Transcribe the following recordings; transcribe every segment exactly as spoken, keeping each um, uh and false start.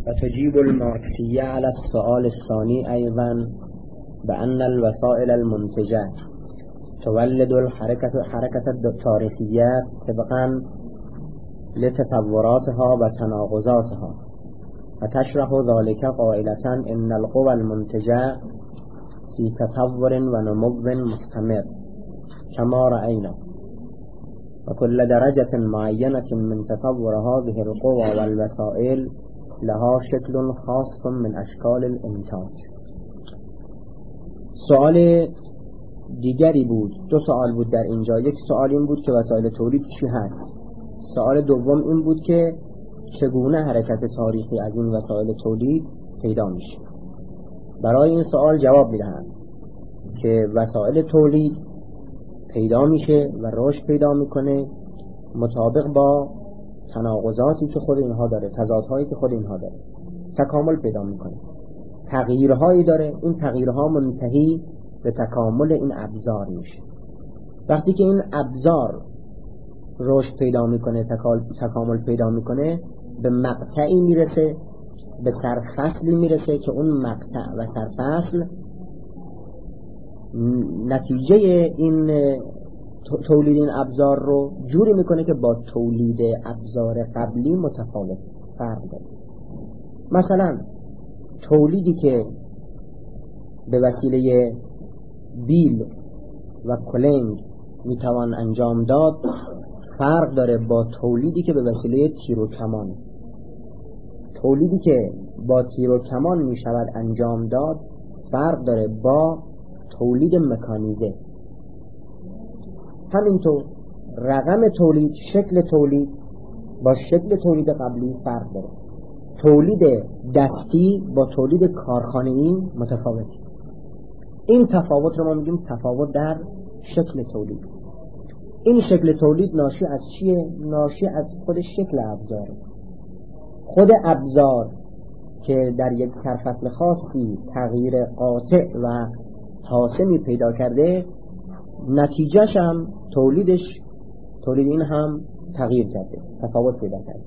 وتجيب الماركسية على السؤال الثاني أيضا بأن الوسائل المنتجة تولد الحركة حركة التاريخيات طبقا لتطوراتها وتناقضاتها، وتشرح ذلك قائلة إن القوى المنتجة في تطور ونمو مستمر كما رأينا، وكل درجة معينة من تطور هذه القوى والوسائل لها شكل خاص من أشكال الإنتاج. سؤال دیگری بود، دو سوال بود در اینجا. یک سوال این بود که وسایل تولید چی هست. سوال دوم این بود که چگونه حرکت تاریخی از این وسایل تولید پیدا میشه. برای این سوال جواب میدهم که وسایل تولید پیدا میشه و رشد پیدا میکنه مطابق با تناقضاتی که خود اینها داره، تضادهایی که خود اینها داره، تکامل پیدا میکنه، تغییرهایی داره. این تغییرها منتهی به تکامل این ابزار میشه. وقتی که این ابزار رشد پیدا میکنه، تکامل پیدا میکنه، به مقطعی میرسه، به سرفصلی میرسه که اون مقطع و سرفصل نتیجه این تولید این ابزار رو جوری میکنه که با تولید ابزار قبلی متفاوت فرق داره. مثلا تولیدی که به وسیله بیل و کلنگ میتوان انجام داد فرق داره با تولیدی که به وسیله تیر و کمان. تولیدی که با تیر و کمان میشود انجام داد فرق داره با تولید مکانیزه. همینطور رقم تولید، شکل تولید با شکل تولید قبلی فرق داره. تولید دستی با تولید کارخانه‌ای متفاوته. این تفاوت رو ما میگیم تفاوت در شکل تولید. این شکل تولید ناشی از چیه؟ ناشی از خود شکل ابزار. خود ابزار که در یک سرفصل خاصی تغییر قاطع و حاسمی پیدا کرده، نتیجهش هم تولیدش تولید این هم تغییر کرده، تفاوت پیدا کرده.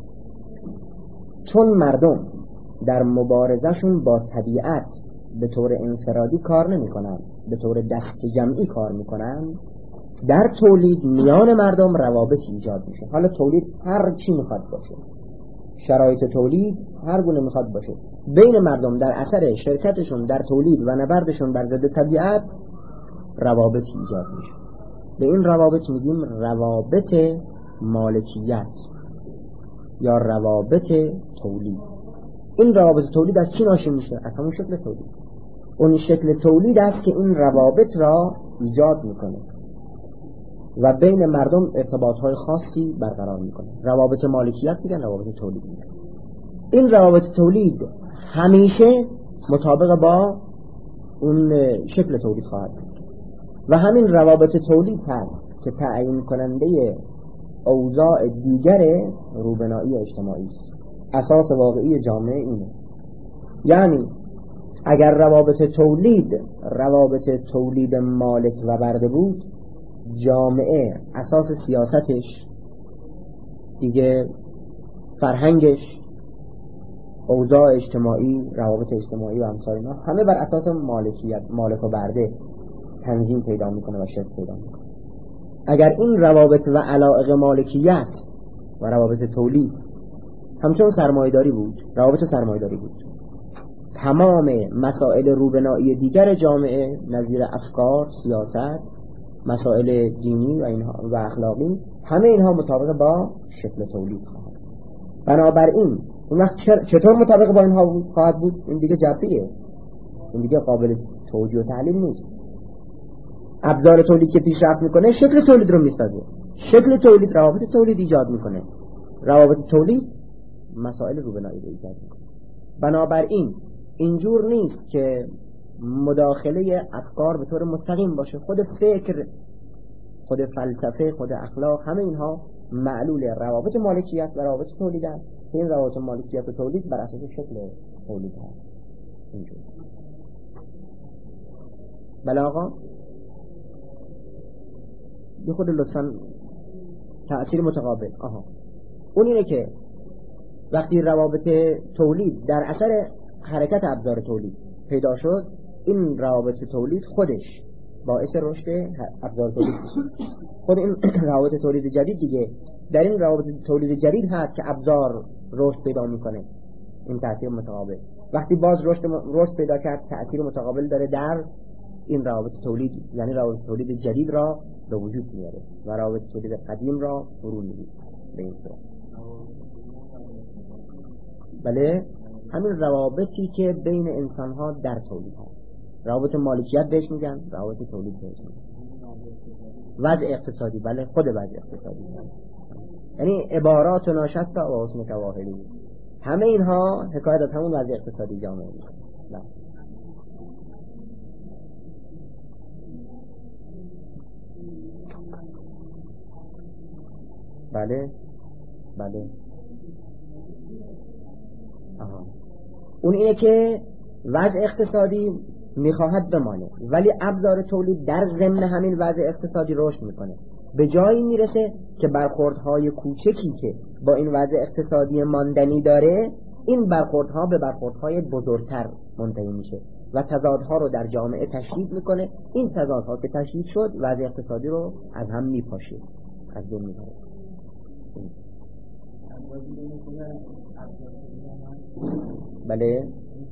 چون مردم در مبارزهشون با طبیعت به طور انفرادی کار نمی کنن، به طور دست جمعی کار می کنن، در تولید میان مردم روابط ایجاد میشه. حالا تولید هر چی میخواد باشه، شرایط تولید هر گونه میخواد باشه، بین مردم در اثر شرکتشون در تولید و نبردشون بر ضد طبیعت روابط ایجاد میشه. به این روابط میگیم روابط مالکیت یا روابط تولید. این روابط تولید از چی ناشی میشه؟ از همون شکل تولید. اون شکل تولید است که این روابط را ایجاد میکنه و بین مردم ارتباطهای خاصی برقرار میکنه. روابط مالکیت میگن، روابط تولید میگن. این روابط تولید همیشه مطابق با اون شکل تولید خواهد بود و همین روابط تولید هست که تعیین کننده اوضاع دیگر روبنایی اجتماعی است. اساس واقعی جامعه اینه. یعنی اگر روابط تولید روابط تولید مالک و برده بود، جامعه اساس سیاستش دیگه، فرهنگش، اوضاع اجتماعی، روابط اجتماعی و امثال اینا همه بر اساس مالکیت، مالک و برده تنظیم پیدا میکنه و شکل پیدا میکنه. اگر این روابط و علایق مالکیت و روابط تولید همچون سرمایه‌داری بود، روابط سرمایه‌داری بود، تمام مسائل روبنایی دیگر جامعه نظیر افکار، سیاست، مسائل دینی و اینها و اخلاقی، همه اینها مطابق با شکل تولید خواهد. بنابراین اون وقت چطور مطابق با اینها بود خواهد بود؟ این دیگه جبریه، این دیگه قابل توجیه و تحلیل نیست. ابزار تولید که پیشرفت میکنه شکل تولید رو میسازه، شکل تولید روابط تولید ایجاد میکنه، روابط تولید مسائل روبنایی رو ایجاد میکنه. بنابراین اینجور نیست که مداخله افکار به طور مستقیم باشه. خود فکر، خود فلسفه، خود اخلاق، همه اینها معلول روابط مالکیت و روابط تولید است که این روابط مالکیت و تولید بر اساس شکل تولید هست. اینجور. بله آقا، یه خود لطفاً تأثیر متقابل. آها، اون اینه که وقتی روابط تولید در اثر حرکت ابزار تولید پیدا شد، این روابط تولید خودش باعث رشد ابزار تولید میشه. خود این روابط تولید جدید دیگه در این روابط تولید جدید هست که ابزار رشد پیدا میکنه. این تأثیر متقابل وقتی باز رشد رشد پیدا کرد، تأثیر متقابل داره در این روابط تولید، یعنی روابط تولید جدید را به وجود میاره و روابط تولید قدیم را فرو می‌ریزه به این صورت. بله، همین روابطی که بین انسان‌ها در تولید هست، روابط مالکیت بهش میگن، روابط تولید بهش میگن. وضع اقتصادی، بله خود وضع اقتصادی، یعنی عبارات ناشتا و حسن تواهلی، همه اینها حکایت از همون وضع اقتصادی جامعه میشه. بله بله آها. اون اینه که وضع اقتصادی میخواهد بمانه، ولی ابزار تولید در ضمن همین وضع اقتصادی رشد میکنه، به جایی میرسه که برخوردهای کوچکی که با این وضع اقتصادی ماندنی داره، این برخوردها به برخوردهای بزرگتر منتهی میشه و تضادها رو در جامعه تشدید میکنه. این تضادها که تشدید شد، وضع اقتصادی رو از هم میپاشه، از بین میبره. بله،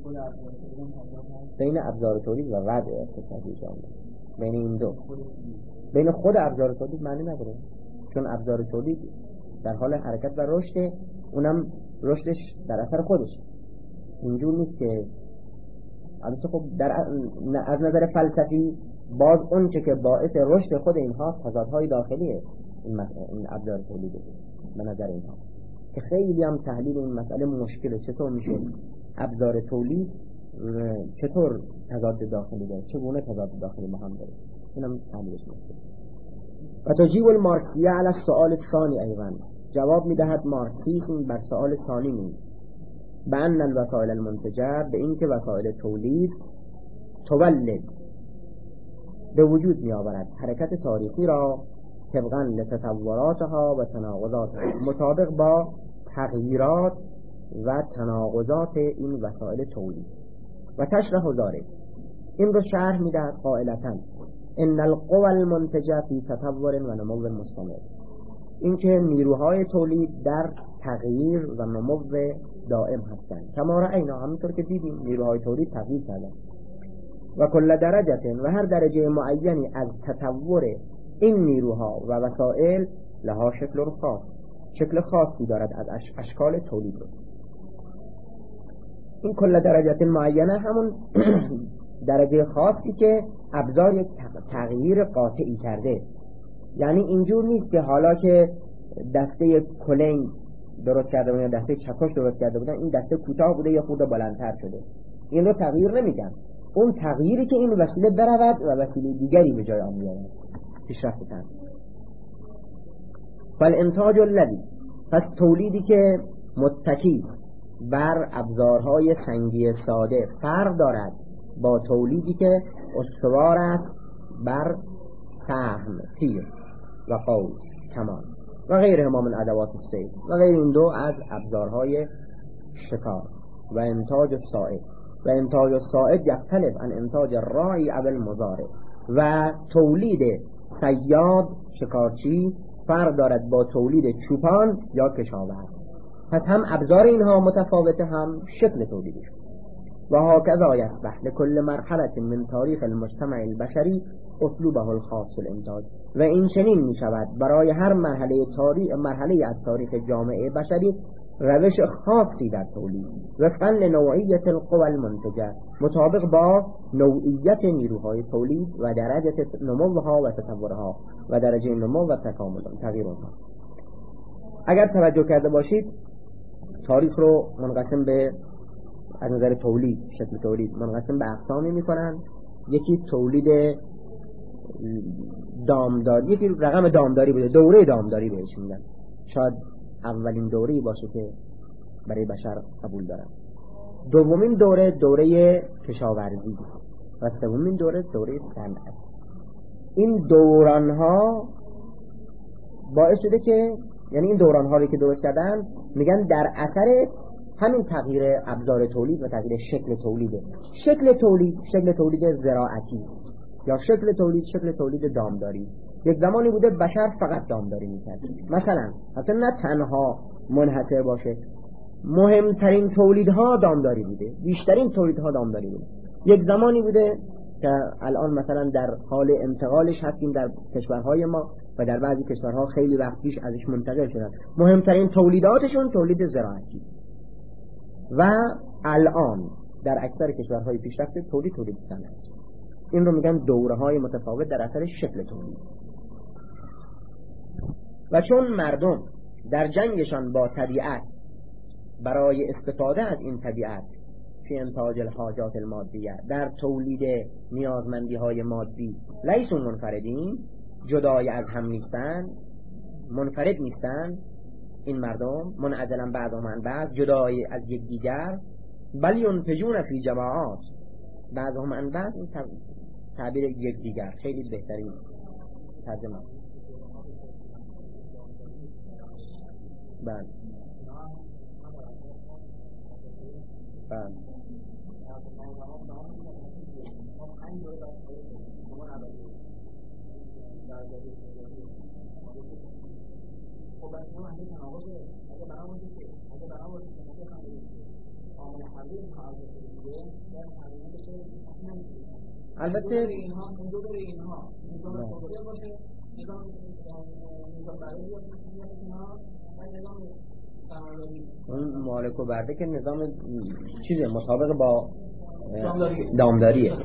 بین ابزار تولید و وضع اقتصادی جامعه، بین این دو، بین خود ابزار تولید معنی نداره، چون ابزار تولید در حال حرکت و رشد، اونم رشدش در اثر خودش، اینجور نیست که البته خب در از نظر فلسفی باز اون چه که باعث رشد خود اینهاست تضادهای داخلیه این, این ابزار تولیده به نظر اینها، که خیلی هم تحلیل این مسئله مشکله. چطور میشه ابزار تولید چطور تضاد داخلی داره، چگونه تضاد داخلی با هم داره، اینم تحلیلش مشکله. و تجیب المارکسیه علی السؤال الثانی ایضا، جواب میدهد مارکسیسم بر سؤال ثانی نیست، به ان الوسائل المنتجه، به این که وسایل تولید تولد به وجود می آورد حرکت تاریخی را طبقاً لتصوراتها و تناقضاتها، مطابق با تغییرات و تناقضات این وسایل تولید. و تشرح ذلك، این رو شرح میدهد قائلتاً ان القوى المنتجه فی تطور و نمو مستمر، این که نیروهای تولید در تغییر و نمو دائم هستند. کما رأینا، همونطور که دیدیم نیروهای تولید تغییر کردن. و کل درجه، و هر درجه معینی از تطور این نیروها و وسائل لها شکل خاص، شکل خاصی دارد از اشکال تولید رو. این کل درجه معینه همون درجه خاصی که ابزار یک تغییر قاطعی کرده. یعنی اینجور نیست که حالا که دسته کلنگ درست کرده بودن، دسته چکش درست کرده بودن، این دسته کوتاه بوده یا خورده بلندتر شده، این رو تغییر نمیدن. اون تغییری که این وسیله برود و وسیله دیگری به جای آن بیاید، پیشرفت کرد. فالانتاج الذی، پس تولیدی که متکی بر ابزارهای سنگی ساده فرق دارد با تولیدی که استوار است بر سهم، تیر و قوس، کمان و غیرهما من ادوات الصید، و غیر این دو از ابزارهای شکار. و انتاج الصائد، و انتاج الصائد یختلف عن انتاج الراعی او المزارع، و تولید صیاد شکارچی فرق دارد با تولید چوپان یا کشاورز. پس هم ابزار اینها متفاوته، هم شکل تولیدش. و هكذا یصبح لكل مرحله من تاریخ المجتمع البشری اسلوبه الخاص الانتاج، و این چنین می شود برای هر مرحله تاریخ مرحله از تاریخ جامعه بشری روش خاصی در تولید، وفقا لنوعیت القوى المنتجه، مطابق با نوعیت نیروهای تولید و درجه نموها و تطورها و درجه نمو و تکامل تغییرها. اگر توجه کرده باشید تاریخ رو منقسم به، از نظر تولید، شکل تولید منقسم به اقسامی میکنن. یکی تولید دامداری، یکی رقم دامداری بوده، دوره دامداری بهش میگن، شاید اولین دوره‌ای باشه که برای بشر قبول دارن. دومین دوره دوره کشاورزی و سومین دوره دوره صنعت. این دورانها باعث شده که یعنی این دوران هایی که درست کردن میگن در اثر همین تغییر ابزار تولید و تغییر شکل تولیده. شکل تولید شکل تولید زراعتی یا شکل تولید شکل تولید دامداری. یک زمانی بوده بشر فقط دامداری میکرد، مثلا حتی نه تنها منحصر باشه، مهمترین تولیدها دامداری بوده، بیشترین تولیدها دامداری بوده. یک زمانی بوده که الان مثلا در حال انتقالش هستیم در کشورهای ما و در بعضی کشورها خیلی وقت پیش ازش منتقل شدن، مهمترین تولیداتشون تولید زراعتی و الان در اکثر کشورهای پیشرفته تولید تولید صنعتی. این رو میگن دوره‌های متفاوت در اثر شکل تولید. و چون مردم در جنگشان با طبیعت برای استفاده از این طبیعت فی انتاج الحاجات المادیه، در تولید نیازمندی های مادی، لیسون منفردین، جدای از هم نیستن، منفرد نیستن این مردم، منعزلا بعضهم عن بعض، جدای از یکدیگر، بل ینتجون فی جماعات، بعضهم عن بعض، این تعبیر یکدیگر خیلی بهترین ترجمه است. بله بله البته اون مالک و برده که نظام چیزه مطابق با دامداریه،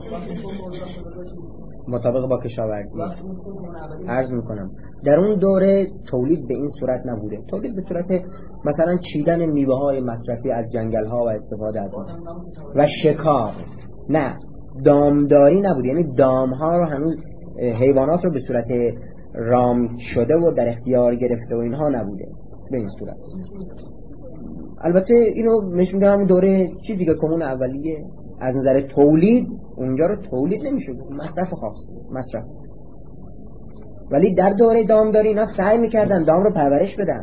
مطابق با کشاورزی. عرض میکنم در اون دوره تولید به این صورت نبوده، تولید به صورت مثلا چیدن میوه های مصرفی از جنگل ها و استفاده از اون و شکار، نه دامداری نبود. یعنی دام ها رو هنوز حیوانات رو به صورت رام شده و در اختیار گرفته و اینها نبوده به این صورت. البته اینو مش میگم دوره چیزی که کمون اولیه از نظر تولید اونجا رو تولید نمیشه، مصرف خاص مصرف. ولی در دوره دامداری اینا سعی میکردن دام رو پرورش بدن.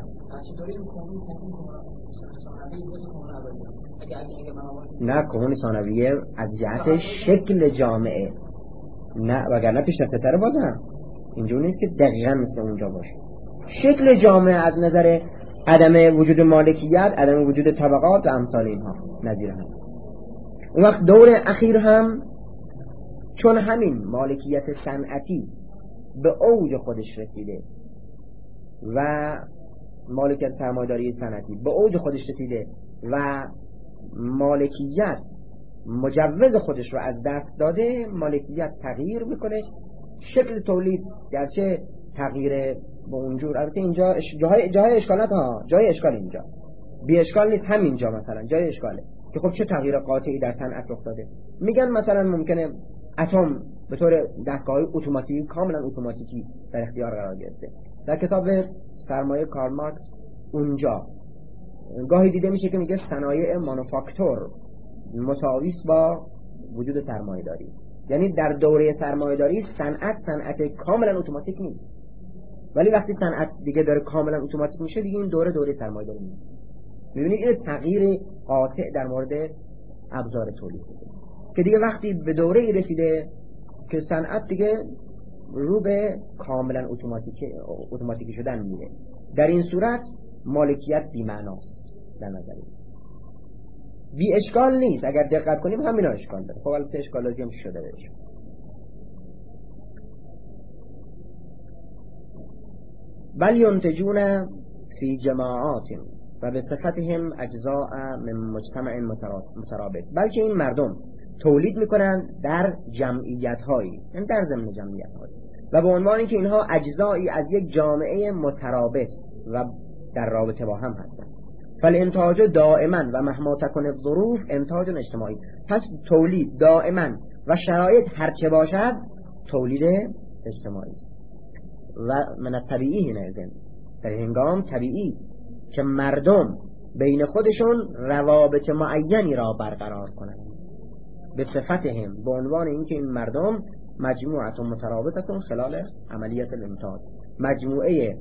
نه کمون ثانویه از جهت شکل جامعه، نه وگرنه پیشرفته تره بازم اینجور نیست که دقیقا مثل اونجا باشه. شکل جامعه از نظر عدم وجود مالکیت، عدم وجود طبقات و امثال اینها نظیر هم. اون وقت دور اخیر هم چون همین مالکیت صنعتی به اوج خودش رسیده و مالکیت سرمایه‌داری صنعتی به اوج خودش رسیده و مالکیت مجوز خودش رو از دست داده، مالکیت تغییر میکنه، شکل تولید گرچه تغییر به اونجور، البته اینجا جاهای جاهای اشکالات ها، جای اشکال اینجا بی اشکال نیست، همینجا مثلا جای اشکاله که خب چه تغییر قاطعی در صنعت رخ داده. میگن مثلا ممکنه اتم به طور دستگاه اتوماتیکی کاملا اتوماتیکی در اختیار قرار گرفته. در کتاب سرمایه کارل مارکس اونجا گاهی دیده میشه که میگه صنایع مانوفاکتور مساوی است با وجود سرمایه داری. یعنی در دوره سرمایه داری صنعت صنعت کاملا اتوماتیک نیست، ولی وقتی صنعت دیگه داره کاملا اتوماتیک میشه دیگه این دوره دوره سرمایه داری نیست. میبینید این تغییر قاطع در مورد ابزار تولید که دیگه وقتی به دوره ای رسیده که صنعت دیگه رو به کاملا اتوماتیک اتوماتیکی شدن میره، در این صورت مالکیت بی معناست در نظر بی اشکال نیست. اگر دقت کنیم همینا اشکال داره. خب البته اشکالاتی هم شده بهش. بل ینتجون فی جماعات و به صفتهم اجزاء من مجتمع مترابط، بلکه این مردم تولید میکنن در جمعیت هایی، یعنی در ضمن جمعیت هایی و به عنوان اینکه اینها اجزایی از یک جامعه مترابط و در رابطه با هم هستند. فالانتاج دائما و مهما تکن الظروف انتاج اجتماعی، پس تولید دائما و شرایط هرچه باشد تولید اجتماعی است. و من طبیعی نزن در هنگام طبیعی است که مردم بین خودشون روابط معینی را برقرار کنند به صفتهم، به عنوان اینکه این مردم مجموعه مترابطه خلال عملیات الانتاج، مجموعه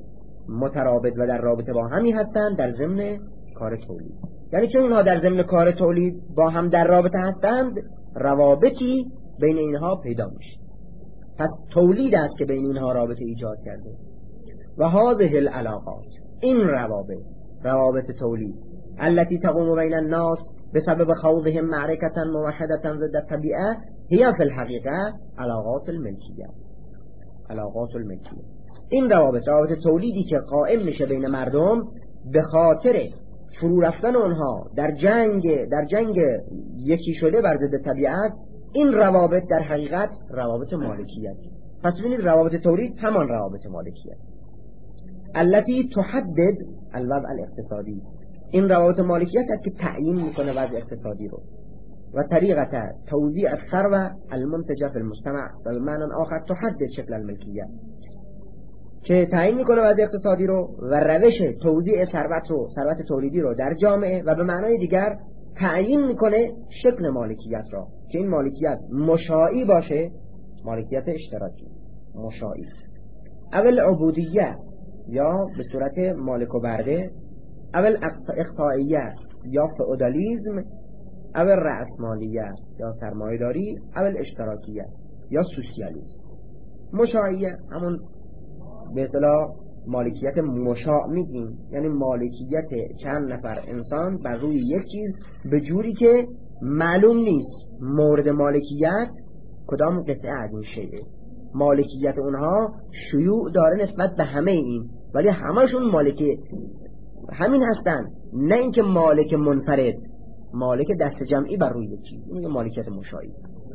مترابط و در رابطه با همی هستند در ضمن کار تولید. یعنی چون اینها در ضمن کار تولید با هم در رابطه هستند، روابطی بین اینها پیدا میشه. پس تولید است که بین اینها رابطه ایجاد کرده. و هذه العلاقات، این روابط، روابط تولید، التي تقوم بین الناس بسبب خوضهم معركة موحدة ضد الطبيعة هي في الحقيقة علاقات الملکیه. علاقات الملکیه، این روابط، روابط تولیدی که قائم میشه بین مردم به خاطر فرو رفتن اونها در جنگ در جنگ یکی شده بر ضد طبیعت، این روابط در حقیقت روابط مالکیت. پس ببینید روابط تولید همان روابط مالکیت التي تحدد الوضع الاقتصادی، این روابط مالکیت است که تعیین میکنه وضع اقتصادی رو و طریقه توزیع الثروه المنتجه في المجتمع و به معنی آخر تحدد شکل الملکیت، که تعیین میکنه وضع اقتصادی رو و روش توزیع ثروت رو، ثروت تولیدی رو در جامعه، و به معنای دیگر تعیین میکنه شکل مالکیت را، که این مالکیت مشاعی باشه، مالکیت اشتراکی مشاعی، اول عبودیه یا به صورت مالک و برده، اول اقطاعیه یا فئودالیسم، اول رأسمالیه یا سرمایه‌داری، اول اشتراکیه یا سوسیالیسم. مشاعیه همون به اصطلاح مالکیت مشاع میگیم، یعنی مالکیت چند نفر انسان بر روی یک چیز به جوری که معلوم نیست مورد مالکیت کدام قطعه از این شیء، مالکیت اونها شیوع داره نسبت به همه این، ولی همشون مالک همین هستن، نه اینکه مالک منفرد، مالک دست جمعی بر روی یک چیز. این مالکیت مشاعی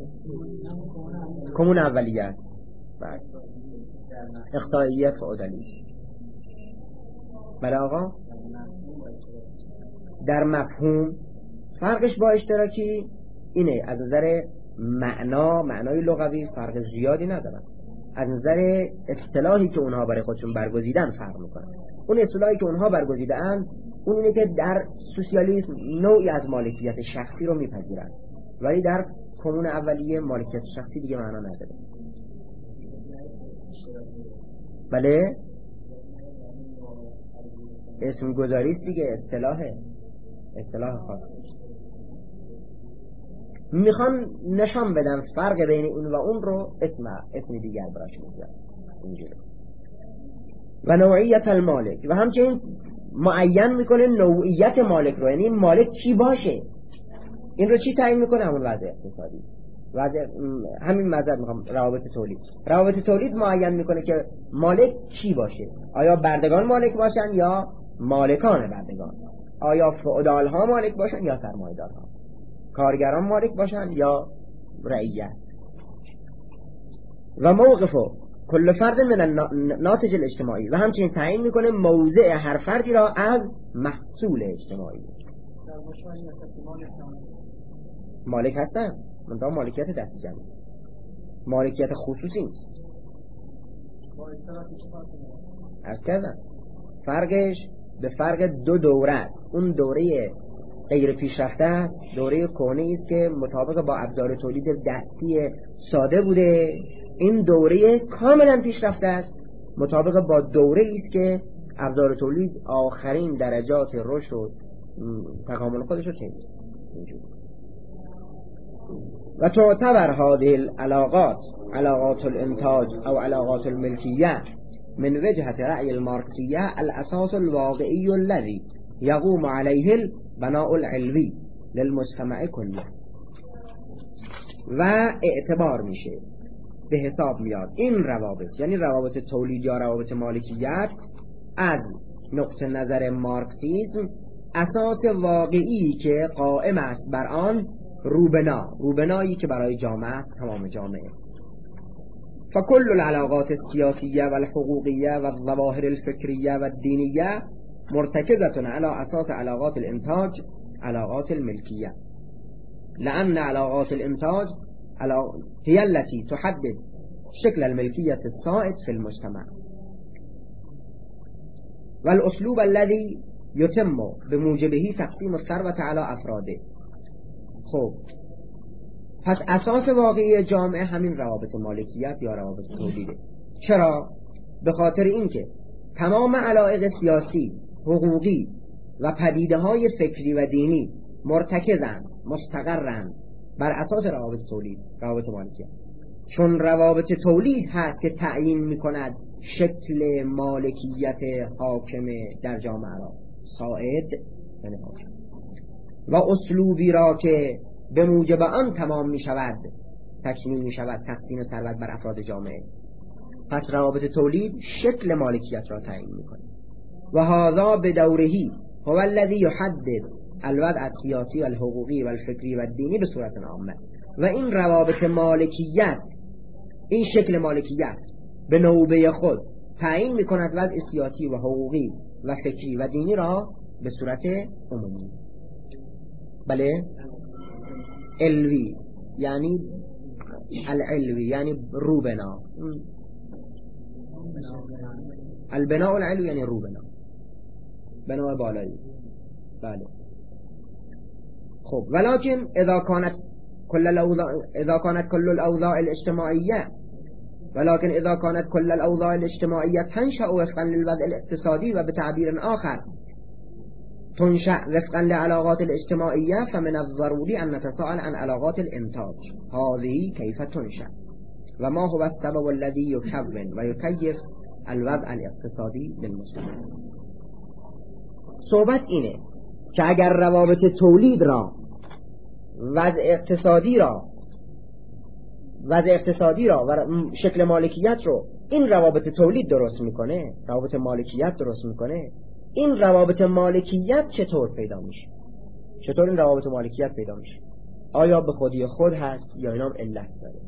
کمون اولیه است. بعد اقطاعیه فئودالیسم. بله آقا، در مفهوم فرقش با اشتراکی اینه، از نظر معنا، معنای لغوی فرق زیادی ندارن، از نظر اصطلاحی که اونها برای خودشون برگزیدن فرق میکنن. اون اصطلاحی که اونها برگزیدن اون اینه که در سوسیالیسم نوعی از مالکیت شخصی رو میپذیرن، ولی در کمون اولیه مالکیت شخصی دیگه معنا نداره. بله، اسم گذاریست دیگه، اصطلاحه، اصطلاح خاصی. میخوان نشان بدن فرق بین این و اون رو اسم اسم دیگر براش میذارن اینجوری. و نوعیت المالک، و همچنین معین میکنه نوعیت مالک رو، یعنی مالک کی باشه. این رو چی تعیین میکنه؟ همون وضع اقتصادی، وضع همین مزد. میخوام روابط تولید، روابط تولید معین میکنه که مالک کی باشه، آیا بردگان مالک باشن یا مالکان بردگان، آیا فئودال ها مالک باشن یا سرمایه‌دار ها، کارگران مالک باشن یا رعیت. و موقف کل فرد من الناتج الاجتماعی، و همچنین تعیین میکنه موضع هر فردی را از محصول اجتماعی. مالک هستن، منتها مالکیت دست جمعی است، مالکیت خصوصی نیست. عرض کردم فرقش به فرق دو دوره است. اون دوره غیر پیشرفته است، دوره کهنه است که مطابق با ابزار تولید دستی ساده بوده. این دوره کاملا پیشرفته است، مطابق با دوره است که ابزار تولید آخرین درجات رشد و تکامل خودش رو چنید. و تعتبر هذه العلاقات علاقات الانتاج او علاقات الملکیه من وجهة رأي المارکسیه الاساس الواقعی الذي يقوم عليه البناء العلوی للمجتمع كله. و اعتبار میشه، به حساب میاد این روابط، یعنی روابط تولید یا روابط مالکیت، از نقطه نظر مارکسیسم اساس واقعی که قائم است بر آن روبنا، روبنایی که برای جامعه است، تمام جامعه. فكل العلاقات السياسية والحقوقية والظواهر الفكرية والدينية مرتكزة على أساس علاقات الإنتاج علاقات الملكية، لأن علاقات الإنتاج هي التي تحدد شكل الملكية السائد في المجتمع والأسلوب الذي يتم بموجبه تقسيم الثروة على أفراده. خب پس اساس واقعی جامعه همین روابط مالکیت یا روابط تولیده. چرا؟ به خاطر اینکه تمام علایق سیاسی، حقوقی و پدیده های فکری و دینی مرتکزند، مستقرند بر اساس روابط تولید، روابط مالکیت. چون روابط تولید هست که تعیین میکند شکل مالکیت حاکم در جامعه را، ساعد یعنی حاکم، و اسلوبی را که به موجب آن تمام میشود، تکمیل میشود تقسیم ثروت بر افراد جامعه. پس روابط تولید شکل مالکیت را تعیین میکنه. و هذا بدورهی هو الذی یحدد الوضع السیاسی و الحقوقی و الفکری و الدینی به صورت عامه. و این روابط مالکیت، این شکل مالکیت به نوبه خود تعیین میکند وضع سیاسی و حقوقی و فکری و دینی را به صورت عمومی. بله، علوی یعنی العلوی یعنی روبنا، البناء العلوی یعنی روبنا، بناء بالایی. بله. خب ولكن اذا كانت كل الاوضاع اذا كانت كل الاوضاع الاجتماعيه ولكن اذا كانت كل الاوضاع الاجتماعيه تنشأ وفقا للوضع الاقتصادي وبتعبير آخر تنشأ وفقا لعلاقات الاجتماعيه، فمن الضروري ان نتساءل عن علاقات الانتاج هذه كيف تنشأ وما هو السبب الذي يكون ويكيف الوضع الاقتصادي للمجتمع. صحبت اینه که اگر روابط تولید را، وضع اقتصادی را وضع اقتصادی را و شکل مالکیت رو این روابط تولید درست میکنه، روابط مالکیت درست میکنه، این روابط مالکیت چطور پیدا میشه؟ چطور این روابط مالکیت پیدا میشه؟ آیا به خودی خود هست یا اینا هم علت داره؟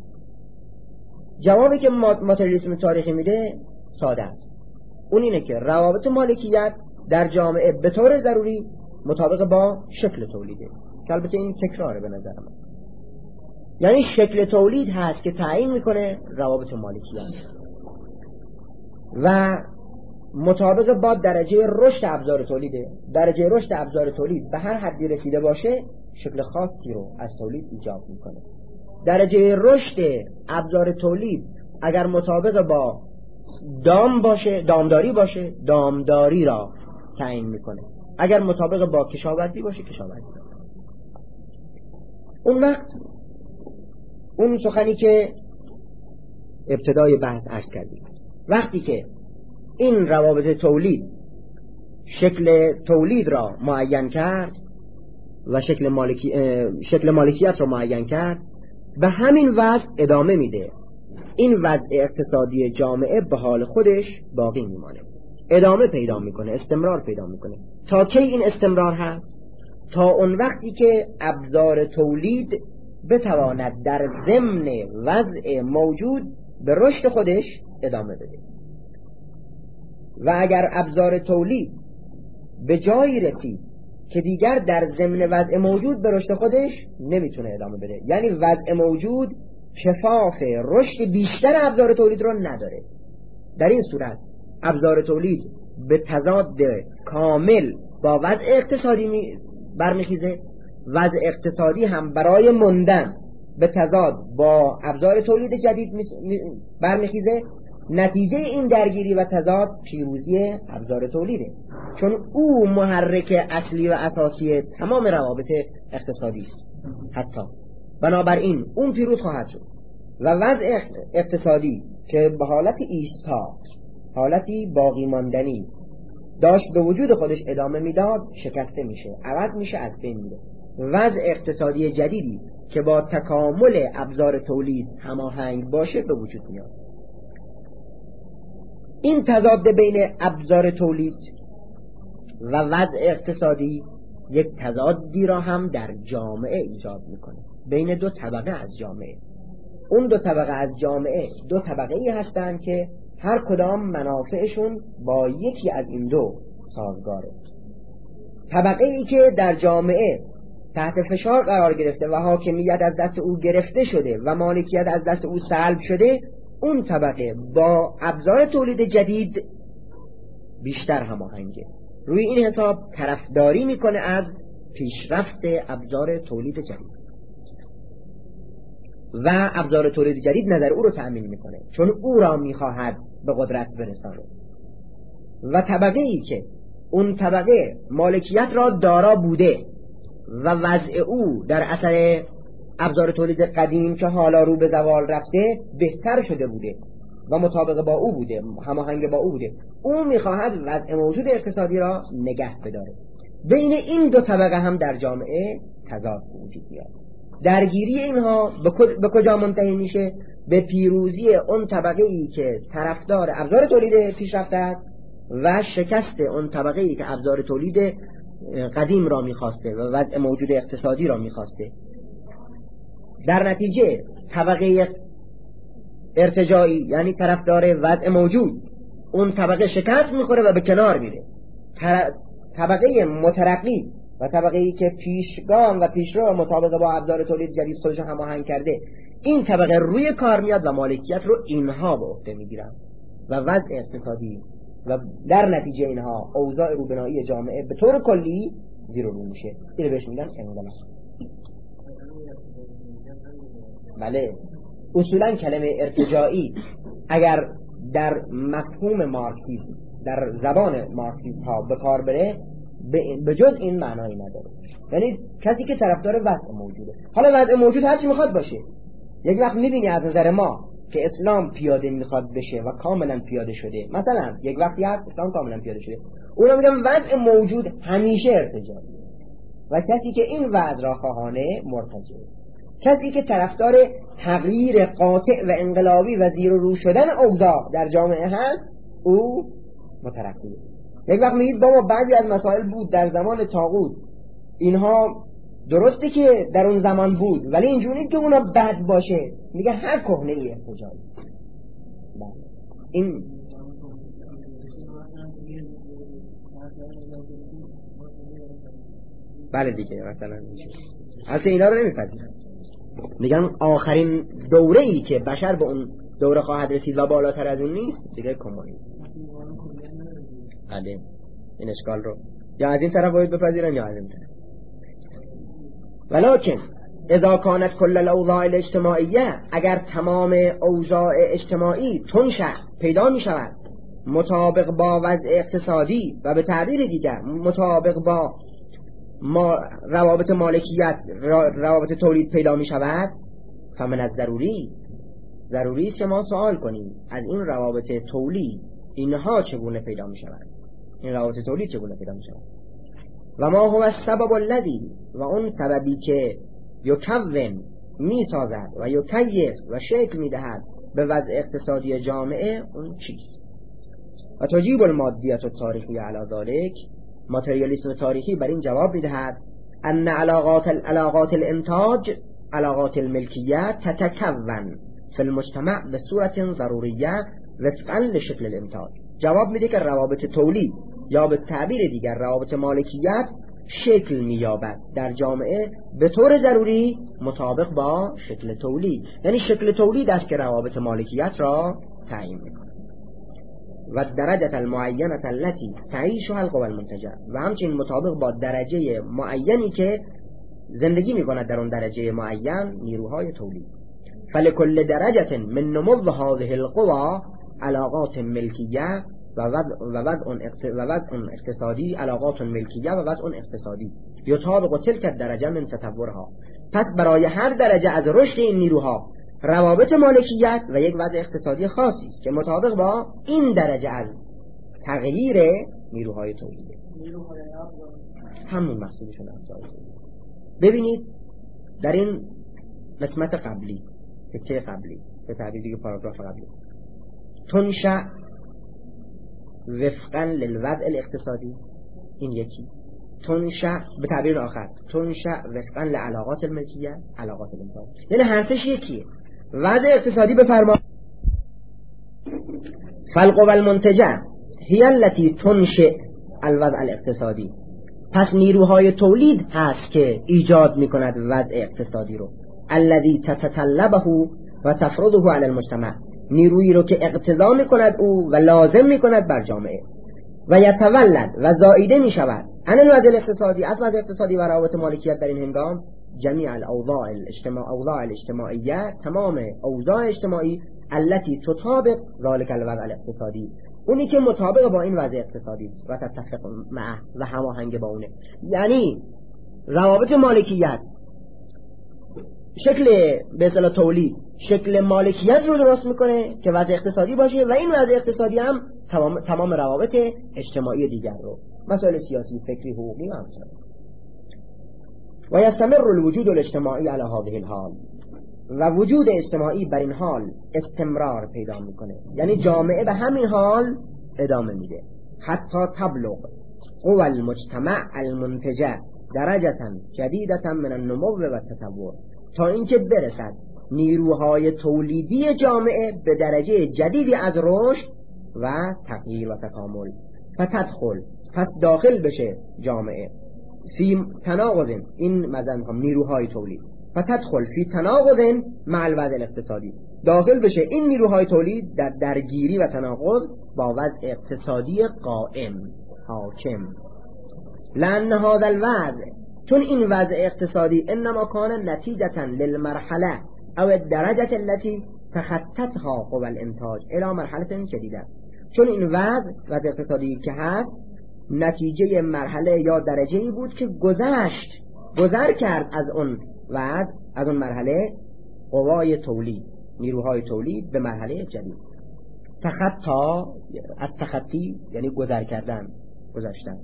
جوابی که ماتریالیسم تاریخی میده ساده است. اون اینه که روابط مالکیت در جامعه به طور ضروری مطابق با شکل تولیده، که البته این تکراره به نظر من. یعنی شکل تولید هست که تعیین میکنه روابط مالکیت و مطابق با درجه رشد ابزار تولیده. درجه رشد ابزار تولید به هر حدی رسیده باشه شکل خاصی رو از تولید ایجاد میکنه. درجه رشد ابزار تولید اگر مطابق با دام باشه، دامداری باشه، دامداری را تعیین میکنه. اگر مطابق با کشاورزی باشه، کشاورزی. اون وقت اون سخنی که ابتدای بحث عرض کردیم، وقتی که این روابط تولید شکل تولید را معین کرد و شکل مالکی شکل مالکیت را معین کرد، به همین وضع ادامه میده. این وضع اقتصادی جامعه به حال خودش باقی میمانه، ادامه پیدا میکنه، استمرار پیدا میکنه. تا کی این استمرار هست؟ تا اون وقتی که ابزار تولید بتواند در ضمن وضع موجود به رشد خودش ادامه بده. و اگر ابزار تولید به جایی رسید که دیگر در ضمن وضع موجود به رشد خودش نمیتونه ادامه بده، یعنی وضع موجود شفاف رشد بیشتر ابزار تولید رو نداره، در این صورت ابزار تولید به تضاد کامل با وضع اقتصادی برمیخیزه. وضع اقتصادی هم برای موندن به تضاد با ابزار تولید جدید برمیخیزه. نتیجه این درگیری و تضاد پیروزی ابزار تولیده، چون او محرک اصلی و اساسی تمام روابط اقتصادی است. حتی بنابراین اون پیروز خواهد شد و وضع اقتصادی که به حالت ایستا، حالتی باقی ماندنی داشت به وجود خودش ادامه میداد، شکسته میشه، عوض میشه، از بین میره. وضع اقتصادی جدیدی که با تکامل ابزار تولید هماهنگ باشه به وجود میاد. این تضاد بین ابزار تولید و وضع اقتصادی یک تضادی را هم در جامعه ایجاد میکنه، بین دو طبقه از جامعه. اون دو طبقه از جامعه دو طبقه ای هستند که هر کدام منافعشون با یکی از این دو سازگاره. طبقه ای که در جامعه تحت فشار قرار گرفته و حاکمیت از دست او گرفته شده و مالکیت از دست او سلب شده، اون طبقه با ابزار تولید جدید بیشتر هماهنگه. روی این حساب طرفداری میکنه از پیشرفت ابزار تولید جدید و ابزار تولید جدید نظر او رو تأمین میکنه، چون او را میخواهد به قدرت برسانه. و طبقه ای که اون طبقه مالکیت را دارا بوده و وضع او در اثر ابزار تولید قدیم که حالا رو به زوال رفته بهتر شده بوده و مطابق با او بوده، هماهنگ با او بوده، او میخواهد وضع موجود اقتصادی را نگه بداره. بین این دو طبقه هم در جامعه تضاد وجود میاد. درگیری اینها به کجا منتهی میشه؟ به پیروزی اون طبقه ای که طرفدار ابزار تولید پیشرفته است و شکست اون طبقه ای که ابزار تولید قدیم را میخواسته و وضع موجود اقتصادی را میخواسته. در نتیجه طبقه ارتجاعی یعنی طرفدار وضع موجود، اون طبقه شکست میخوره و به کنار میره. طبقه مترقی و طبقه ای که پیشگام و پیشرو مطابق با ابزار تولید جدید خودش هماهنگ کرده، این طبقه روی کار میاد و مالکیت رو اینها به عهده میگیرن و وضع اقتصادی و در نتیجه اینها اوضاع روبنایی جامعه به طور کلی زیر و رو میشه. اینو بهش میگن انقلاب. بله، اصولا کلمه ارتجاعی اگر در مفهوم مارکسیسم در زبان مارکسیست ها به کار بره به جز این معنایی نداره. یعنی کسی که طرفدار وضع موجوده. حالا وضع موجود هر چی میخواد باشه. یک وقت میبینی از نظر ما که اسلام پیاده میخواد بشه و کاملا پیاده شده، مثلا یک وقتی هست اسلام کاملا پیاده شده، اونا میگن وضع موجود همیشه ارتجاعی و کسی که این وضع را خواهانه مرتجعه. کسی که طرفدار تغییر قاطع و انقلابی و زیر و رو شدن اوضاع در جامعه هست، او مترقیه. یک وقت میگید بابا بعضی از مسائل بود در زمان طاغوت، اینها درسته که در اون زمان بود ولی اینجوری نیست که اونا بد باشه، میگه هر کهنه ای ارتجاعی. این بله دیگه مثلا اصلا اینا رو نمیپذیرن. میگن آخرین دوره ای که بشر به اون دوره خواهد رسید و بالاتر از اون نیست دیگه کمونیسم. بله این اشکال رو یا از این طرف باید بپذیرن یا از این طرف. ولکن اذا كانت كل الاوضاع الاجتماعیه، اگر تمام اوضاع اجتماعی تنشأ پیدا می شود مطابق با وضع اقتصادی و به تعبیر دیگر مطابق با ما روابط مالکیت روابط تولید پیدا می شود، فمن از ضروری ضروری است که ما سوال کنیم از این روابط تولید اینها چگونه پیدا می شود، این روابط تولید چگونه پیدا می شود و ما هو السبب الذی، و اون سببی که یکون می سازد و یکیف و شکل می دهد به وضع اقتصادی جامعه، اون چیست؟ و تجیب المادیت التاریخی علی ذلک، ماتریالیسم تاریخی بر این جواب می دهد ان علاقات علاقات الانتاج علاقات الملکیت تتکون فی المجتمع به صورت ضروریه وفقا لشکل الانتاج. جواب میده که روابط تولید یا به تعبیر دیگر روابط مالکیت شکل مییابد در جامعه به طور ضروری مطابق با شکل تولید، یعنی شکل تولید است که روابط مالکیت را تعیین میکنه. و درجه المعینه التي تعیشها القوى المنتجه، و همچنین مطابق با درجه معینی که زندگی میکند در اون درجه معین نیروهای تولید. فلكل درجه من نمو هذه القوى علاقات ملکیه و وضع اقتصادی، علاقات ملکیه و وضع اقتصادی یطابق تلك الدرجه من تطورها. پس برای هر درجه از رشد این نیروها روابط مالکیت و یک وضع اقتصادی خاصی است که مطابق با این درجه از تغییر نیروهای تولیده. همون محصولشون افزایش تولید. ببینید در این قسمت قبلی تکه قبلی به تعبیر دیگه پاراگراف قبلی، تنشأ وفقا للوضع الاقتصادی، این یکی. تنشأ به تعبیر آخر تنشأ وفقا لعلاقات الملکیه علاقات الانتاج، یعنی هر سه‌ش یکیه. وضع اقتصادی به فرمان فالقوى المنتجه هي التي تنشئ الوضع الاقتصادی. پس نیروهای تولید هست که ایجاد میکند وضع اقتصادی رو، الذي تتطلبه و تفرضه على المجتمع، نیرویی رو که اقتضا میکند او و لازم میکند بر جامعه. و یتولد و زائیده میشود عن الوضع الاقتصادی، از وضع اقتصادی و روابط مالکیت در این هنگام جمیع الاوضاع الاجتماع اوضاع الاجتماعیه، تمام اوضاع اجتماعی التي تطابق ذلك الوضع الاقتصادی اونی که مطابق با این وضع اقتصادی است و تتفق معه و هماهنگ با اونه. یعنی روابط مالکیت شکل به اصطلاح تولید شکل مالکیت رو درست میکنه که وضع اقتصادی باشه و این وضع اقتصادی هم تمام تمام روابط اجتماعی دیگر رو، مسائل سیاسی، فکری، حقوقی و همچنین. و یستمر الوجود الاجتماعی علی هذه الحال، و وجود اجتماعی بر این حال استمرار پیدا میکنه، یعنی جامعه به همین حال ادامه میده حتی تبلغ قوى المجتمع المنتجه درجه جدیدة من النمو و التطور، تا اینکه برسد نیروهای تولیدی جامعه به درجه جدیدی از رشد و تغییر و تکامل. فتدخل، پس داخل بشه جامعه فی تناقض، این مثلا نیروهای تولید، فتدخل فی تناقض مع الوضع الاقتصادی، داخل بشه این نیروهای تولید در درگیری و تناقض با وضع اقتصادی قائم حاکم. لأن هذا الوضع، چون این وضع اقتصادی انما کان نتیجة للمرحله او الدرجه التي تخطتها قوى الانتاج الى مرحله جديده، چون این وضع وضع اقتصادی که هست نتیجه مرحله یا درجه ای بود که گذشت گذر کرد از اون وضع، از اون مرحله قوای تولید، نیروهای تولید به مرحله جدید. تخطا، از تخطی یعنی گذر کردن، گذشتن.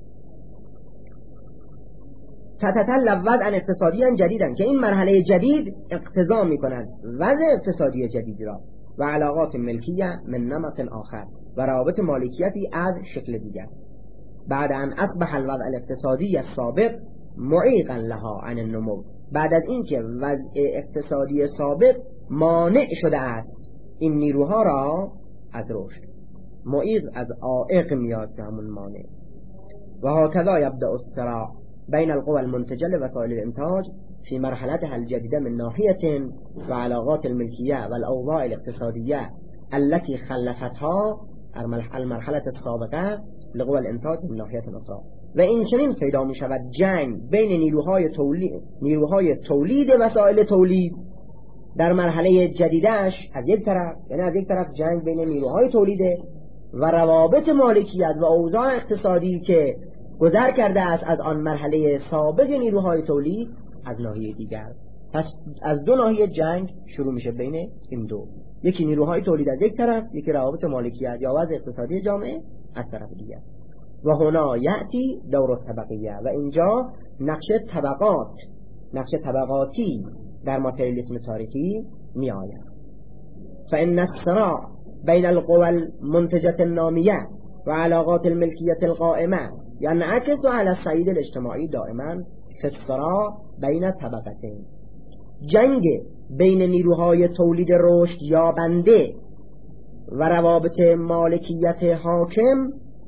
تتطلب وضعا اقتصادیا جدیدا، که این مرحله جدید اقتضا میکند وضع اقتصادی جدیدی را و علاقات ملکیه من نمط آخر، و روابط مالکیتی از شکل دیگر. بعد ان اصبح الوضع الاقتصادی السابق معیقا لها عن النمو، بعد از اینکه وضع اقتصادی سابق مانع شده است این نیروها را از رشد. معیق از عائق میاد، همون مانع. و هكذا يبدأ الصراع بين القوى المنتجة لوسائل الانتاج في مرحلتها الجديدة من ناحية وعلاقات الملكية والأوضاع الاقتصادية التي خلفتها المرحلة السابقة لقوى الانتاج من ناحية أخرى. و این چنین پیدا می شود جنگ بین نیروهای تولید نیروهای تولید وسایل تولید در مرحله جدیدش از یک طرف، یعنی از یک طرف جنگ بین نیروهای تولیده و روابط مالکیت و اوضاع اقتصادی که گذر کرده است از آن مرحله سابق نیروهای تولید از ناحیه دیگر. پس از دو ناحیه جنگ شروع میشه بین این دو، یکی نیروهای تولید از یک طرف، یکی روابط مالکیت یا وضع اقتصادی جامعه از طرف دیگر. و هنا یأتی دور الطبقیه، و اینجا نقش طبقات نقش طبقاتی در ماتریالیسم تاریخی می آید. فإن الصراع بین القوى المنتجة النامية و علاقات الملکیت القائمة ينعكس على الصعيد الاجتماعی دائما في الصراع بین طبقتين. جنگ بین نیروهای تولید رشد یابنده و روابط مالکیت حاکم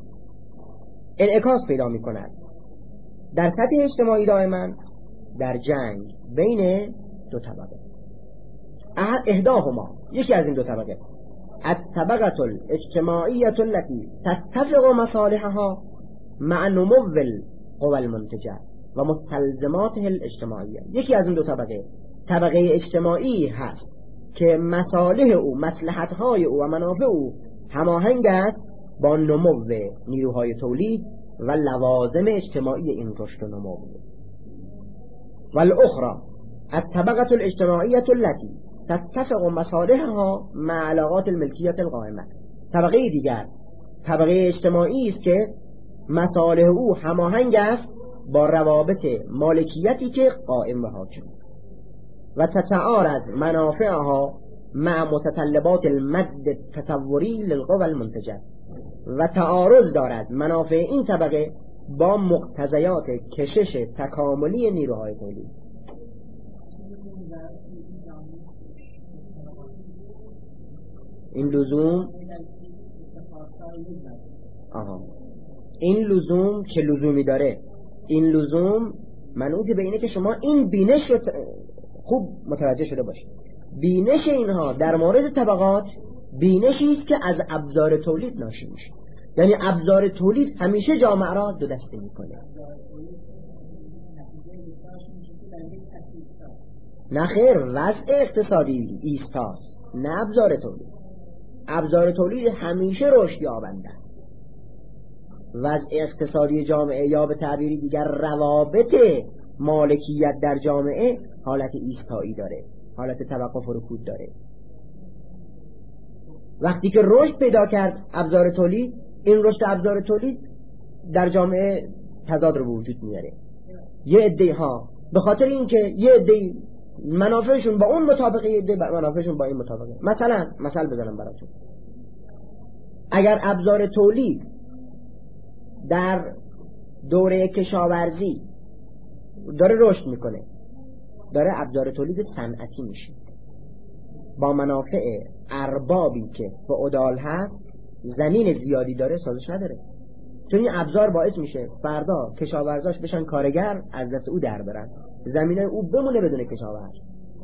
انعکاس پیدا می کند در سطح اجتماعی دائما در جنگ بین دو طبقه. احداهما، یکی از این دو طبقه، الطبقه الاجتماعیه التي تتفق مصالحها مع نمو القوى المنتجه و مستلزماتها الاجتماعیه. یکی از این دو طبقه طبقه اجتماعی هست که مصالح او، مصلحت‌های او و منافع او هماهنگ است با نمو نیروهای تولید و لوازم اجتماعی این رشد و نمو. والاخرى الطبقه الاجتماعیه التي تتفق مصالحها مع علاقات الملکیت القائمه. طبقه دیگر طبقه اجتماعی است که مصالح او هماهنگ است با روابط مالکیتی که قائم و حاکم و تتعارض منافعها مع متطلبات المد التطوری للقوى المنتجه، و تعارض دارد منافع این طبقه با مقتضیات کشش تکاملی نیروهای تولید. این لزوم آها این لزوم که لزومی داره، این لزوم منوط به اینه که شما این بینش رو خوب متوجه شده باشید. بینش اینها در مورد طبقات بینشی است که از ابزار تولید ناشی میشه، یعنی ابزار تولید همیشه جامعه را دو دسته میکنه. نه خیر، وضع اقتصادی ایستاست، نه ابزار تولید. ابزار تولید همیشه رشد یابنده است. وضع اقتصادی جامعه یا به تعبیری دیگر روابط مالکیت در جامعه حالت ایستایی داره، حالت توقف و رکود داره. وقتی که رشد پیدا کرد ابزار تولید، این رشد ابزار تولید در جامعه تضاد رو به وجود میاره. یه عده ها به خاطر اینکه یه عده منافعشون با اون مطابقه، یه عده منافعشون با این مطابقه. مثلا مثال بزنم براتون، اگر ابزار تولید در دوره کشاورزی داره رشد میکنه، داره ابزار تولید صنعتی میشه، با منافع اربابی که فئودال هست، زمین زیادی داره، سازش نداره، چون این ابزار باعث میشه فردا کشاورزاش بشن کارگر، از دست او در برن، زمینه او بمونه بدون کشاورز.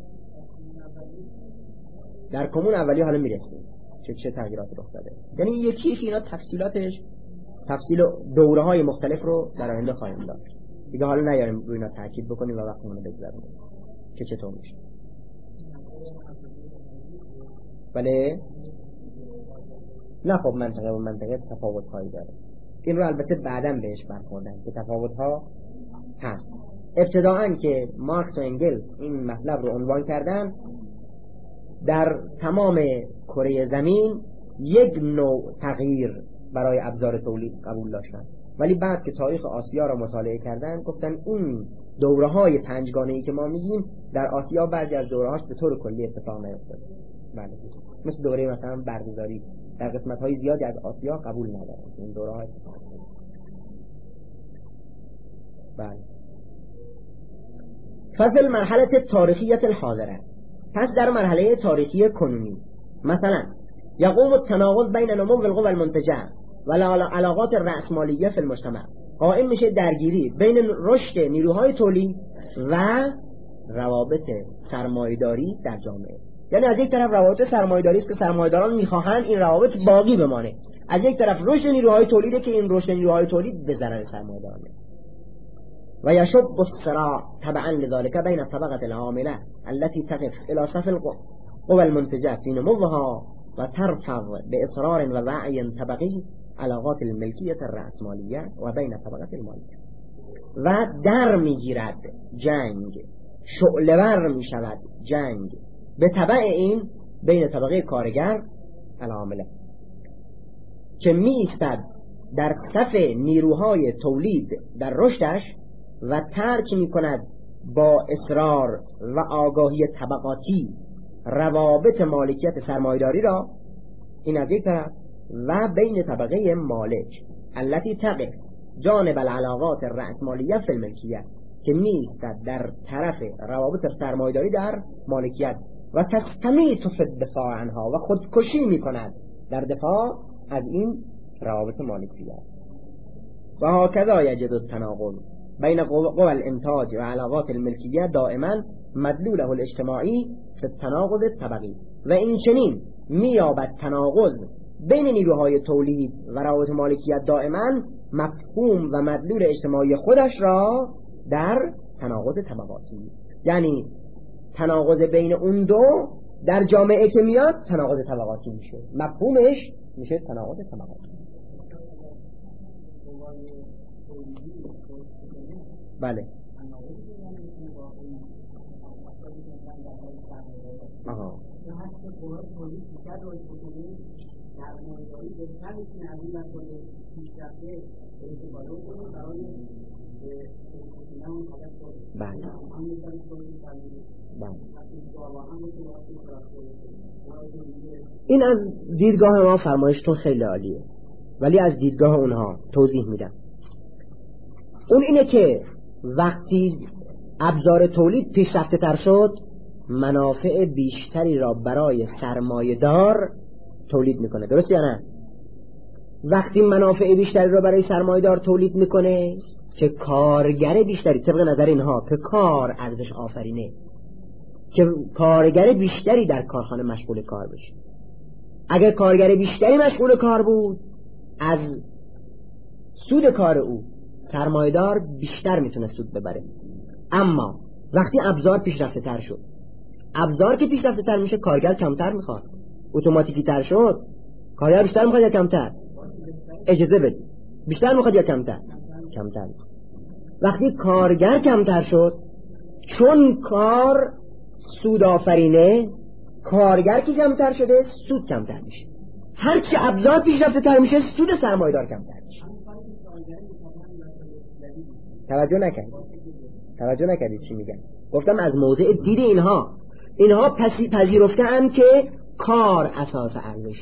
در کمون اولی حالا میرسیم چه چه تغییرات رخ داده. یعنی یکی یکی اینا تفصیلاتش، تفصیل دوره های مختلف رو در آینده خواهیم داشت. دیگه حالا نیاریم روی اینا تاکید بکنیم و وقتمون رو بگذرونیم که چطور میشه. بله نه خب منطقه و منطقه تفاوت هایی داره. این رو البته بعداً بهش برخوردن که تفاوت ها هست. ابتداعاً که مارکس و انگلس این مطلب رو عنوان کردن، در تمام کره زمین یک نوع تغییر برای ابزار تولید قبول داشتن، ولی بعد که تاریخ آسیا را مطالعه کردن گفتن این دوره‌های پنجگانه‌ای که ما میگیم در آسیا بعضی از دوره‌هاش به طور کلی اتفاق نیفتاده. بله، مثل دوره مثلا برگزاری در قسمت‌های زیادی از آسیا قبول ندارن این دوره‌ها اتفاق افتاده. بله. فصل مرحله تاریخیت الحاضره. پس در مرحله تاریخی کنونی مثلا یقوم التناقض بین نمو القوى المنتجه و علاقات الرأسمالیه فی المجتمع. قائم میشه درگیری بین رشد نیروهای تولید و روابط سرمایه‌داری در جامعه. یعنی از یک طرف روابط سرمایه‌داری است که سرمایه‌داران میخواهند این روابط باقی بمانه، از یک طرف رشد نیروهای تولیده که این رشد نیروهای تولید به ضرر سرمایه‌دارانه. و یشب الصراع تبعا لذلك بین الطبقه العامله التي تقف الى صف القوى المنتجه في نموها و ترفض باصرار و وعی طبقی علاقات الملکیت الرأسمالیه و بین طبقه المالکه. و در میگیرد جنگ، شعله‌ور میشود جنگ به تبع این بین طبقه کارگر العامله که می ایستد در صف نیروهای تولید در رشدش و ترک می کند با اصرار و آگاهی طبقاتی روابط مالکیت سرمایه‌داری را، این از یک طرف، و بین طبقه مالک التي تقف جانب العلاقات الرأسمالیه فی الملکیه که می ایستد در طرف روابط سرمایه‌داری در مالکیت و تستمیت فی الدفاع عنها و خودکشی می کند در دفاع از این روابط مالکیت. و هكذا یجد التناقض بین قوى الانتاج و علاقات الملکیه دائما مدلوله الاجتماعی فی التناقض الطبقی. و این چنین می‌یابد تناقض بین نیروهای تولید و روابط مالکیت دائما مفهوم و مدلول اجتماعی خودش را در تناقض طبقاتی. یعنی تناقض بین اون دو در جامعه که میاد تناقض طبقاتی میشه، مفهومش میشه تناقض طبقاتی. بله. آها. بله. بله. این از دیدگاه ما فرمایشتون خیلی عالیه، ولی از دیدگاه اونها توضیح میدم. اون اینه که وقتی ابزار تولید پیشرفته تر شد، منافع بیشتری را برای سرمایه‌دار تولید میکنه، درست یا نه؟ وقتی منافع بیشتری را برای سرمایه‌دار تولید میکنه که کارگر بیشتری، طبق نظر اینها که کار ارزش آفرینه، که کارگر بیشتری در کارخانه مشغول کار بشه. اگر کارگر بیشتری مشغول کار بود، از سود کار او سرمایه‌دار بیشتر میتونه سود ببره. اما وقتی ابزار پیشرفته تر شد، ابزار که پیشرفته تر میشه کارگر کمتر میخواد، اتوماتیکی تر شد، کارگر بیشتر میخواد یا کمتر؟ اجازه بدید، بیشتر میخواد یا کمتر؟ کمتر. وقتی کارگر کمتر شد، چون کار سود آفرینه، کارگر که کمتر شده سود کمتر میشه. هر چی ابزار پیشرفته تر میشه سود سرمایه‌دار کمتر میشه. توجه نکردید توجه نکردید چی میگن؟ گفتم از موضع دید اینها اینها پذیرفته‌اند که کار اساس ارزشه.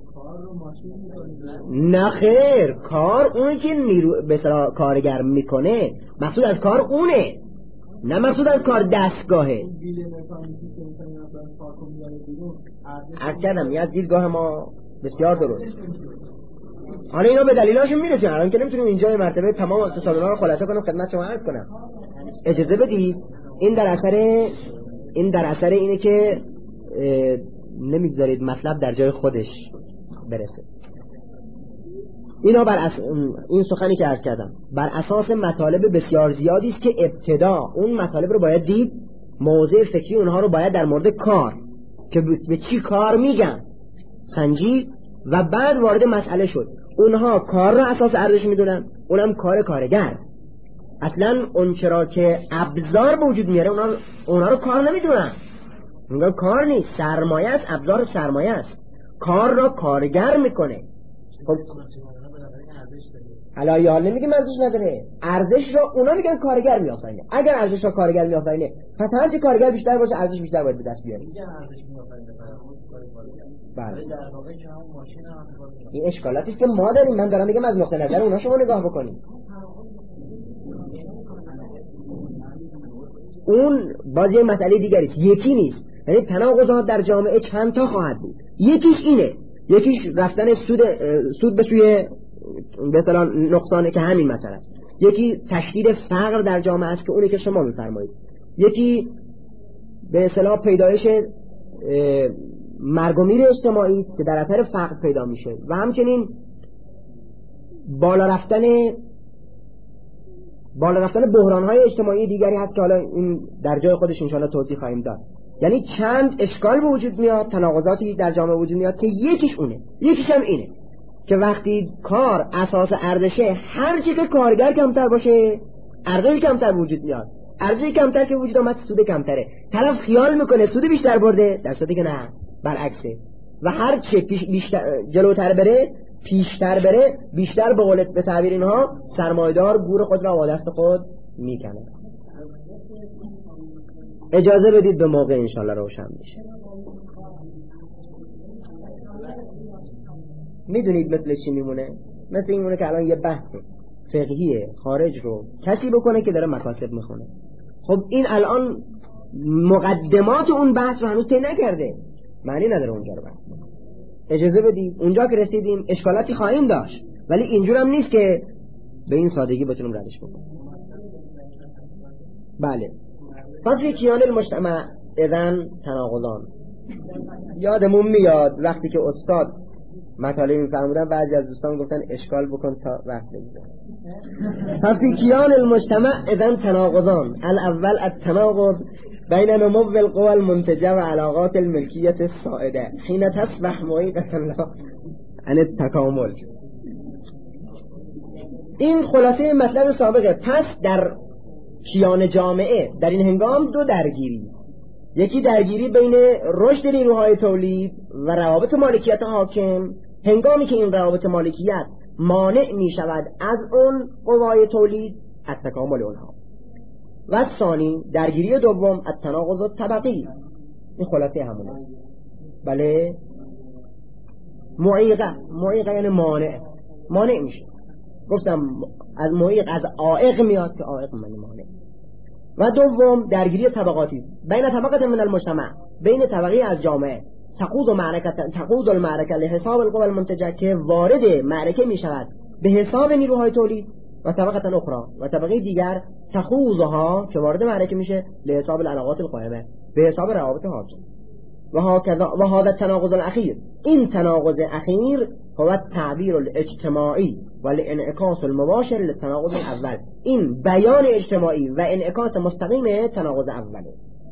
نه خیر، کار اون که نیرو بسرا کارگر میکنه، مقصود از کار اونه، نه مقصود از کار دستگاهه. عرض کردم یاد دیدگاه ما بسیار درست. حالا اینا به دلیلاشون میرسیم، الان که نمیتونیم اینجا مرتبه تمام اقتصادنا رو خلاصه کنم خدمت شما عرض کنم. اجازه بدید این در اثر این در اثر اینه که نمیگذارید مطلب در جای خودش برسه. اینا بر اس... این سخنی که عرض کردم بر اساس مطالب بسیار زیادی است که ابتدا اون مطالب رو باید دید، موضع فکری اونها رو باید در مورد کار که به چی کار میگن سنجید و بعد وارد مسئله شد. اونها کار رو اساس ارزش میدونن، اونم کار کارگر. اصلا اون چرا که ابزار به وجود میاره اونا اونا رو کار نمیدونن، میگن کار نیست، سرمایه است، ابزار سرمایه است، کار را کارگر میکنه. خب الان حال نمیگیم ارزش نداره، ارزش را اونا میگن کارگر میآفرینه. اگر ارزش را کارگر میآفرینه پس هر چه کارگر بیشتر باشه ارزش بیشتر باید به دست بیاره. میگن ارزش میآفرینه بله. در واقع که هم ماشین هم این اشکالاتی است که ما داریم. من دارم میگم از نقطه نظر اونا شما نگاه بکنید. اون باز یه مسئله دیگری است، یکی نیست. یعنی تناقضات در جامعه چند تا خواهد بود. یکیش اینه، یکیش رفتن سود سود به سوی به اصطلاح نقصانه که همین مسئله است. یکی تشدید فقر در جامعه است که اونی که شما میفرمایید. یکی به اصطلاح پیدایش مرگ و میر اجتماعی است که در اثر فقر پیدا میشه و همچنین بالا رفتن بالا رفتن بحران‌های اجتماعی دیگری هست که حالا این در جای خودش انشاءالله توضیح خواهیم داد. یعنی چند اشکال به وجود میاد، تناقضاتی در جامعه وجود میاد که یکیش اونه، یکیش هم اینه که وقتی کار اساس ارزشه، هر چی که کارگر کمتر باشه ارزش کمتر وجود میاد. ارزش کمتر که وجود اومد سود کمتره. طرف خیال میکنه سود بیشتر برده، در صورتی که نه، برعکسه. و هر چه بیشتر جلوتر بره، پیشتر بره، بیشتر به قول به تعبیر اینها سرمایه‌دار گور خود را با دست خود میکنه. اجازه بدید به موقع انشالله روشن بشه. میدونید مثل چی میمونه؟ مثل این میمونه که الان یه بحث فقهی خارج رو کسی بکنه که داره مکاسب میخونه. خب این الان مقدمات اون بحث رو هنوز طی نکرده، معنی نداره اونجا رو بحث کنه. اجازه بدید اونجا که رسیدیم اشکالاتی خواهیم داشت، ولی اینجور هم نیست که به این سادگی بتونیم ردش بکنیم. بله. فصل کیان المجتمع اذن تناقضان. یادمون میاد وقتی که استاد مطالب میفرمودن بعضی از دوستان گفتن اشکال بکن تا وقت بگذره. فصل کیان المجتمع اذن تناقضان. الاول التناقض بین نمو القوى المنتجه و علاقات الملکیت السائده حين تصبح معیقة عن التکامل. این خلاصه مطلب سابقه. پس در کیان جامعه در این هنگام دو درگیری، یکی درگیری بین رشد نیروهای تولید و روابط مالکیت حاکم، هنگامی که این روابط مالکیت مانع می شود از اون قوای تولید از تکامل اونها. و ثانی درگیری دوم التناقض الطبقی. این خلاصه همونه. بله، معیقه معیقه یعنی مانع مانع میشه. گفتم از معیق از عائق میاد که عائق معنی مانع. و دوم درگیری طبقاتی است بین طبقه من المجتمع، بین طبقه از جامعه تقود معرکه تقود المعركه لحساب القوى المنتجه که وارد معرکه می شود به حساب نیروهای تولید، و طبقه اخرى و طبقه دیگر تخوضها که وارد معرکه میشه لحساب العلاقات القائمه به حساب روابط حاکم. و هكذا و هذا التناقض الاخير، این تناقض اخیر هو التعبیر الاجتماعی و الانعکاس المباشر للتناقض الاول. این بیان اجتماعی و انعکاس مستقیم تناقض اوله.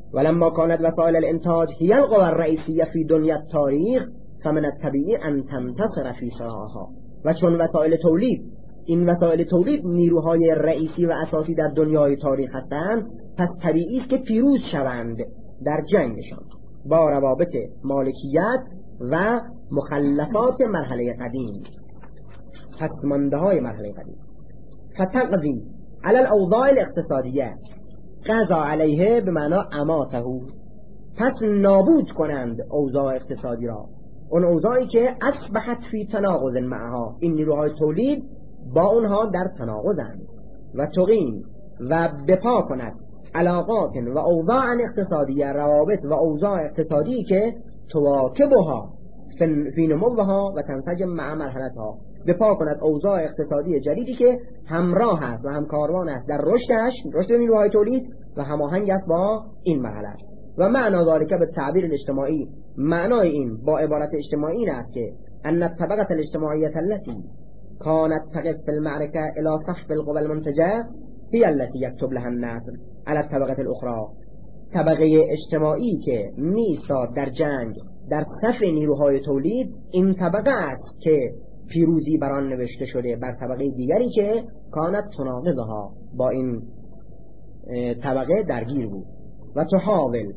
ولما كانت وسائل الانتاج هي القوى الرئيسية في دنيا التاریخ فمن الطبیعی ان تنتصر فی صراعها. و چون وسایل تولید، این وسایل تولید نیروهای رئیسی و اساسی در دنیای تاریخ هستند، پس طبیعی است که پیروز شوند در جنگشان با روابط مالکیت و مخلفات مرحله قدیم، پسمانده های مرحله قدیم. فتقضی علی الاوضاع الاقتصادیه، قضا علیه به معنا اماته، پس نابود کنند اوضاع اقتصادی را، اون اوضاعی که اصبحت فی تناقض معها، این نیروهای تولید با اونها در تناقضند. و تقیم و بپا کند علاقات و اوضاع اقتصادیه، روابط و اوضاع اقتصادی که تواکبها فی نموها و تنسجم مع مرحلتها، بپا کند اوضاع اقتصادی جدیدی که همراه است و همکاروان است در رشدش، رشد نیروهای تولید و هماهنگ است با این مرحله. و معنا ذالک به تعبیر الاجتماعی، معنای این با عبارت اجتماعی این است که ان الطبقه الاجتماعیه التي كانت تقف في المعركه الى صف القوى المنتجه هي التي يكتب لها النصر على الطبقه الاخرى. طبقه اجتماعی که می‌ایستاد در جنگ در صف نیروهای تولید، این طبقه است که پیروزی بر آن نوشته شده بر طبقه دیگری که کانت تناقضها، با این طبقه درگیر بود. و تحاول،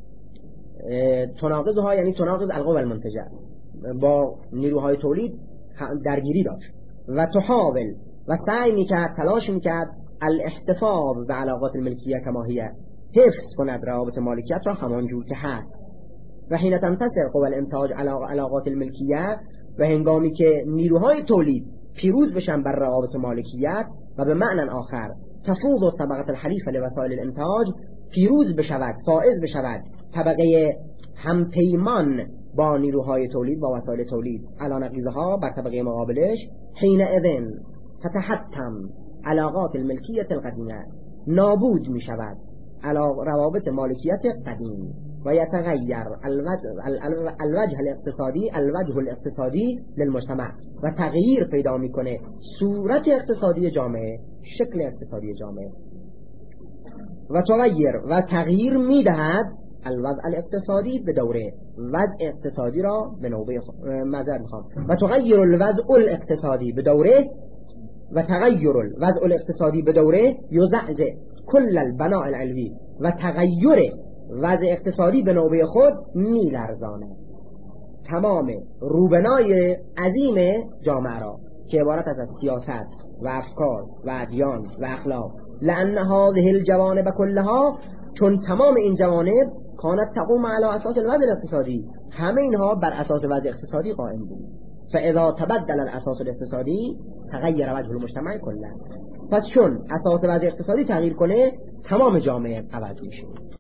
تناقضها یعنی تناقض القوى المنتجه، با نیروهای تولید درگیری داشت. و تحاول و سعی میکرد، تلاش میکرد الاحتفاظ به علاقات الملکیه کما هی، حفظ کند روابط مالکیت را همانجور که هست. و حین تنتصر قوى الانتاج علاقات الملکیه، و هنگامی که نیروهای تولید پیروز بشن بر روابط مالکیت، و به معنی آخر تفوض الطبقه الحلیفه لوسائل الانتاج، پیروز بشود، فائز بشود طبقه همپیمان با نیروهای تولید، با وسایل تولید، علی نقیضها بر طبقه مقابلش، حین اذن تتحتم علاقات الملکیت القدیمه، نابود می شود روابط مالکیت قدیم. و یتغیر الوجه الاقتصادی الوجه الاقتصادی للمجتمع، و تغییر پیدا میکنه صورت اقتصادی جامعه، شکل اقتصادی جامعه. و تغییر و تغییر میدهد الوضع الاقتصادی به دوره، وضع اقتصادی را به نوبه معذرت میخوام و تغییر الوضع الاقتصادی به دوره، و تغییر الوضع الاقتصادی به دوره یزعزع کل البناء العلوی، و تغییر وضع اقتصادی به نوبه خود میلرزانه تمام روبنای عظیم جامعه را که عبارت از سیاست و افکار و ادیان و اخلاق. لأن هذه الجوانب كلها، چون تمام این جوانب کانت تقوم علی اساس الوضع الاقتصادی، همه اینها بر اساس وضع اقتصادی قائم بود. فاذا تبدل الاساس الاقتصادی تغیر وجه المجتمع کلا، پس چون اساس وضع اقتصادی تغییر کنه تمام جامعه عوض میشه.